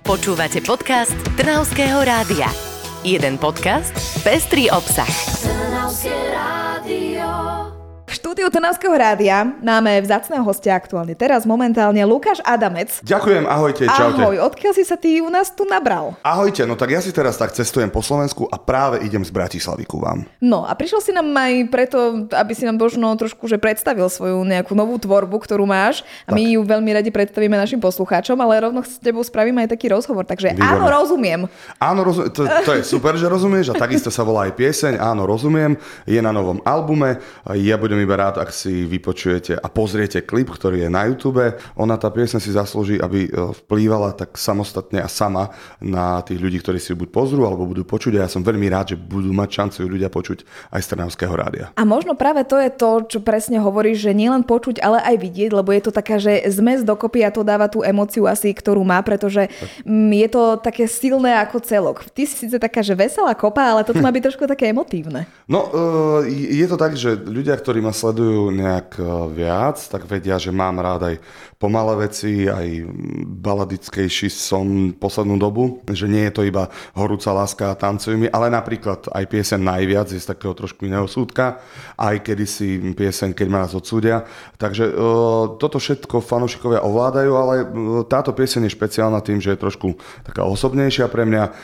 Počúvate podcast Trnavského rádia. Jeden podcast, pestrý obsah. Trnavské rádio. V štúdiu Trnavského rádia máme vzácneho hostia aktuálne teraz momentálne Lukáš Adamec. Ďakujem, ahojte, čaute. Ahoj, odkiaľ si sa ty u nás tu nabral? Ahojte, no tak ja si teraz tak cestujem po Slovensku a práve idem z Bratislavy ku vám. No a prišiel si nám aj preto, aby si nám možno trošku že predstavil svoju nejakú novú tvorbu, ktorú máš. A my ju veľmi radi predstavíme našim poslucháčom, ale rovno s tebou spravíme aj taký rozhovor, takže výborné. Áno, rozumiem. Áno, to je super, že rozumieš a takisto sa volá aj pieseň, áno, rozumiem, je na novom albume. Ja budem iba rád, ak si vypočujete a pozriete klip, ktorý je na YouTube. Ona, tá pieseň si zaslúži, aby vplývala tak samostatne a sama na tých ľudí, ktorí si ju buď pozrú, alebo budú počuť. A ja som veľmi rád, že budú mať šancu ju ľudia počuť aj z Trnavského rádia. A možno práve to je to, čo presne hovoríš, že nielen počuť, ale aj vidieť, lebo je to taká, že zmes dokopy a to dáva tú emóciu asi, ktorú má, pretože je to také silné ako celok. Ty si síce taká, že veselá kopa, ale toto má byť trošku také emotívne. No, je to tak, že ľudia, ktorí ma sledujú nejak viac, tak vedia, že mám rád aj pomalé veci, aj baladickejší som poslednú dobu, že nie je to iba horúca láska a tancuj mi, ale napríklad aj pieseň Najviac je z takého trošku iného súdka, aj kedysi pieseň Keď ma nás odsúdia. Takže toto všetko fanúšikovia ovládajú, ale táto pieseň je špeciálna tým, že je trošku taká osobnejšia pre mňa.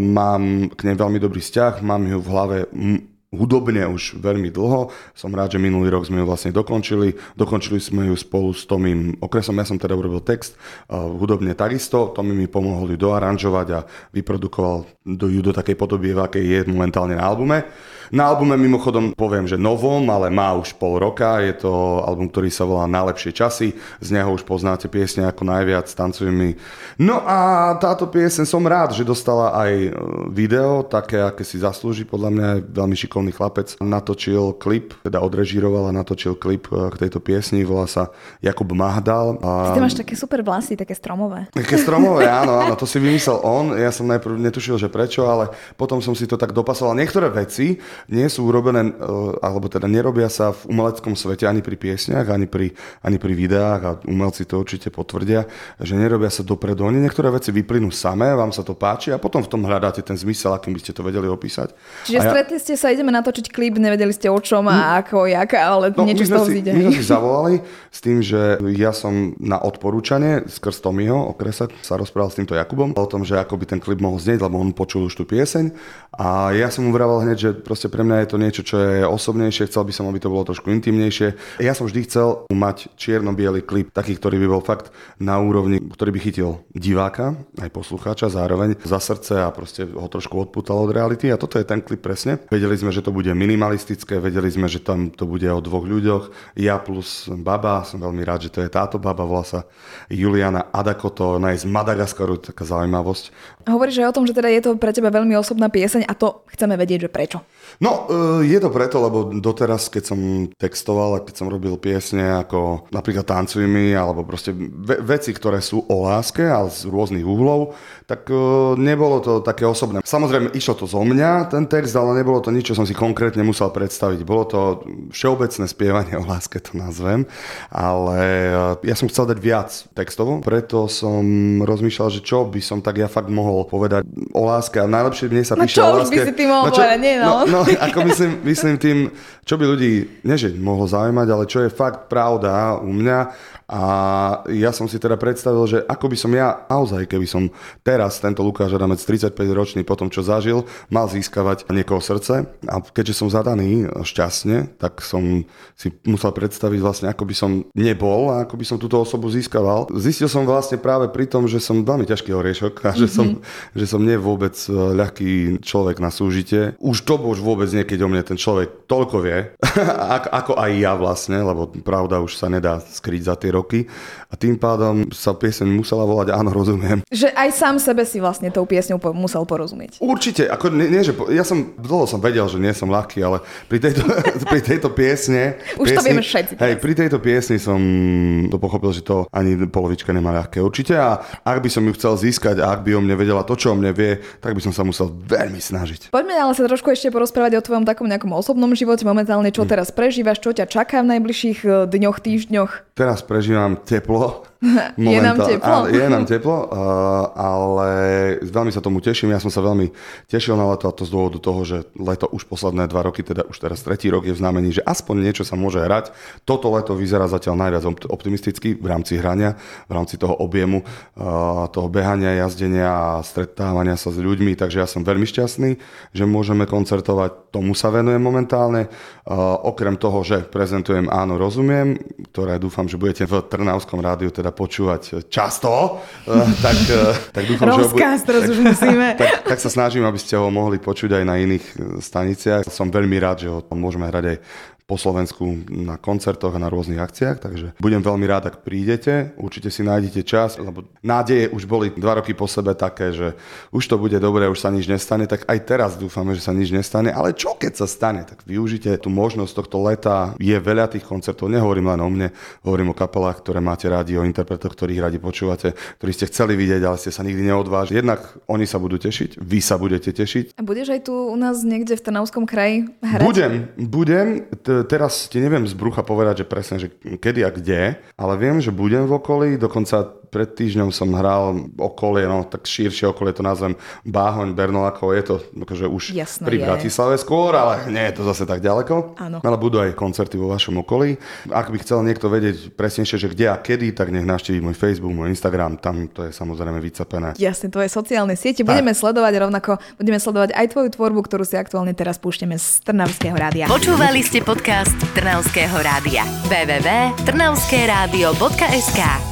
Mám k nej veľmi dobrý vzťah, mám ju v hlave hudobne už veľmi dlho. Som rád, že minulý rok sme ju vlastne dokončili. Dokončili sme ju spolu s Tomým Okresom. Ja som teda urobil text hudobne takisto. Tommy mi pomohol ju doaranžovať a vyprodukoval ju do takej podoby, v akej je momentálne na albume. Na albume mimochodom poviem, že novom, ale má už pol roka. Je to album, ktorý sa volá Najlepšie časy. Z neho už poznáte piesne ako Najviac, Tancuj mi. No a táto pieseň som rád, že dostala aj video, také, aké si zaslúži. Podľa mňa je veľmi šikovný chlapec. Natočil klip, teda odrežíroval a natočil klip k tejto piesni. Volá sa Jakub Mahdal. Ty máš také super vlasy, také stromové. Také stromové, áno, to si vymyslel on. Ja som najprv netušil, že prečo, ale potom som si to tak dopasoval. Niektoré veci nie sú urobené, alebo teda nerobia sa v umeleckom svete ani pri piesniach, ani pri videách a umelci to určite potvrdia, že nerobia sa dopredu. Oni niektoré veci vyplynú samé, vám sa to páči a potom v tom hľadáte ten zmysel, akým by ste to vedeli opísať. Čiže stretli ste sa, ideme natočiť klip, nevedeli ste o čom a ako, ale niečo z toho vzíde. My sme si zavolali s tým, že ja som na odporúčanie skrz Tommyho Okresa sa rozprával s týmto Jakubom o tom, že ako by ten klip mohol znieť, lebo on počul už tú pieseň a ja som mu vravel hneď, že proste pre mňa je to niečo, čo je osobnejšie, chcel by som, aby to bolo trošku intimnejšie. Ja som vždy chcel mať čierno-biely klip, taký, ktorý by bol fakt na úrovni, ktorý by chytil diváka, aj poslucháča zároveň za srdce a proste ho trošku odpútal od reality a toto je ten klip presne. Vedeli sme, že to bude minimalistické, vedeli sme, že tam to bude o dvoch ľuďoch, ja plus baba, som veľmi rád, že to je táto baba, volá sa Juliana Adakoto, ona je z Madagaskaru, taká zaujímavosť. Hovoríš aj o tom, že teda je to pre teba veľmi osobná pieseň a to chceme vedieť, že prečo. No, je to preto, lebo doteraz, keď som textoval a keď som robil piesne ako napríklad Tancuj mi, alebo proste veci, ktoré sú o láske, ale z rôznych uhlov, tak nebolo to také osobné. Samozrejme, išlo to zo mňa, ten text, ale nebolo to nič, čo som si konkrétne musel predstaviť. Bolo to všeobecné spievanie o láske, to nazvem, ale ja som chcel dať viac textovo, preto som rozmýšľal, že čo by som tak ja fakt mohol povedať o láske a najlepšie mne sa píše o láske. No čo už by si ty mohol povedať, nie no. No, ako myslím tým, čo by ľudí, nie že mohlo zaujímať, ale čo je fakt pravda u mňa. A ja som si teda predstavil, že ako by som ja naozaj, keby som teraz tento Lukáš Adamec 35-ročný po tom, čo zažil, mal získavať niekoho srdce. A keďže som zadaný šťastne, tak som si musel predstaviť vlastne, ako by som nebol a ako by som túto osobu získaval. Zistil som vlastne práve pri tom, že som veľmi ťažký oriešok a že som nie vôbec ľahký človek na súžitie. Už to už vôbec niekedy o mne ten človek toľko vie, ako aj ja vlastne, lebo pravda už sa nedá skryť za tie roky a tým pádom sa pieseň musela volať Áno, rozumiem. Že aj sám sebe si vlastne tou piesňou musel porozumieť. Určite, ako nie, že ja som dlho som vedel, že nie som ľahký, ale pri tejto piesne už to vieme všetci. Hej, pri tejto piesni som to pochopil, že to ani polovička nemá ľahké určite a ak by som ju chcel získať a ak by o mne vedela to, čo o mne vie, tak by som sa musel veľmi snažiť. Poďme ale sa trošku ešte porozprávať o tvojom takom nejakom osobnom živote, momentálne čo teraz prežívaš, čo ťa čaká v najbližších dňoch, týždňoch. Teraz prežívam teplo. Je nám teplo. Je nám teplo, ale veľmi sa tomu teším. Ja som sa veľmi tešil na leto a to z dôvodu toho, že leto už posledné 2 roky, teda už teraz 3. rok je v znamení, že aspoň niečo sa môže hrať. Toto leto vyzerá zatiaľ najviac optimisticky v rámci hrania, v rámci toho objemu, toho behania, jazdenia a stretávania sa s ľuďmi, takže ja som veľmi šťastný, že môžeme koncertovať. Tomu sa venujem momentálne. Okrem toho, že prezentujem Áno, rozumiem, ktoré dúfam, že budete v Trnavskom rádiu teda počúvať často, tak dúfam, rozkaz, teraz už musíme. Tak sa snažím, aby ste ho mohli počuť aj na iných staniciach. Som veľmi rád, že ho môžeme hrať aj po Slovensku na koncertoch a na rôznych akciách, takže budem veľmi rád, ak prídete. Určite si nájdete čas, lebo nádeje už boli 2 roky po sebe také, že už to bude dobré, už sa nič nestane, tak aj teraz dúfame, že sa nič nestane, ale čo keď sa stane, tak využite tú možnosť tohto leta. Je veľa tých koncertov, nehovorím len o mne, hovorím o kapelách, ktoré máte rádi, o interpretoch, ktorých radi počúvate, ktorí ste chceli vidieť, ale ste sa nikdy neodvážili. Jednak oni sa budú tešiť, vy sa budete tešiť. A budeš aj tu u nás niekde v Trnavskom kraji hrať? Budem. Teraz ti neviem z brucha povedať, že presne, že kedy a kde, ale viem, že budem v okolí, dokonca pred týždňom som hral okolie, no tak širšie okolie to nazvem Báhoň, Bernolákov, je to akože už jasno, pri Bratislave skôr, ale nie je to zase tak ďaleko. Áno. Ale budú aj koncerty vo vašom okolí. Ak by chcel niekto vedieť presnejšie, že kde a kedy, tak nech navštíví môj Facebook, môj Instagram, tam to je samozrejme vycapené. Jasne, tvoje sociálne siete budeme sledovať, rovnako budeme sledovať aj tvoju tvorbu, ktorú si aktuálne teraz púšťame z Trnavského rádia. Počúvali ste podcast Trnavského rádia. www.trnavskeradio.sk